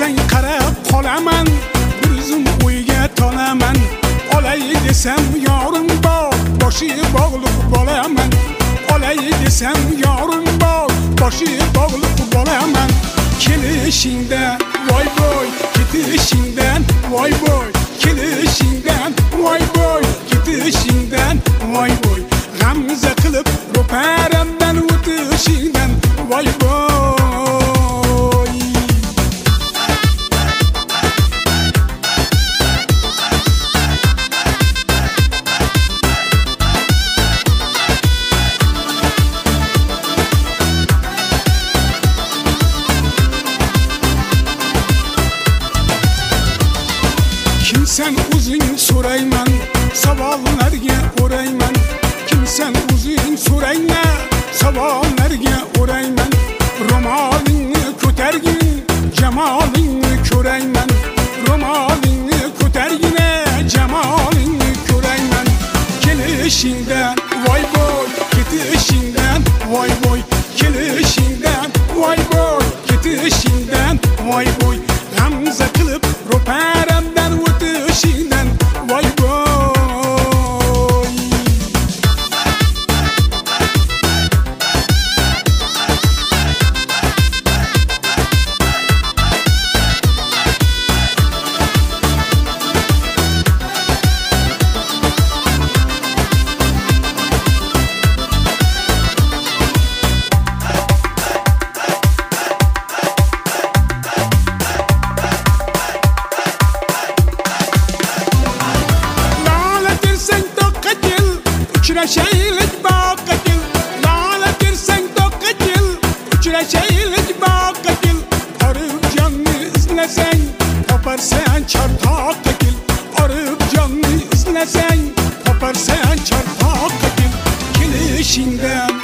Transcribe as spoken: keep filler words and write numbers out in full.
desang qarab qolaman, bir zum o'yga tolaman. Olay desam yorim bor, boshi bog'liq bo'laman. Olay desam yorim bor, boshi bog'liq bo'laman. Kelishingdan voy voy, ketishingdan voy voy, kelishingdan voy voy, ketishingdan voy voy. G'amza qilib ro'paramdan o'tishingdan voy voy. Kimsan o'zing so'rayman, savollarga o'rayman. Kimsan o'zing so'rayman, savollarga o'rayman. Ro'molingni ko'targin, jamolingni ko'rayman. Ro'molingni ko'targin, jamolingni ko'rayman. Kelishingdan voy voy, ketishingdan voy voy, kelishingdan voy voy, ketishingdan voy voy. G'amza qilib ro'paramdan o'tishingdan voy voy. Uchrashaylik boqqa kel, lola bersang toqqa kel. Uchrashaylik boqqa kel, orib jonni izlasang, toparsan chortoqqa kel. Orib jonni izlasang, toparsan chortoqqa kel. Kelishingdan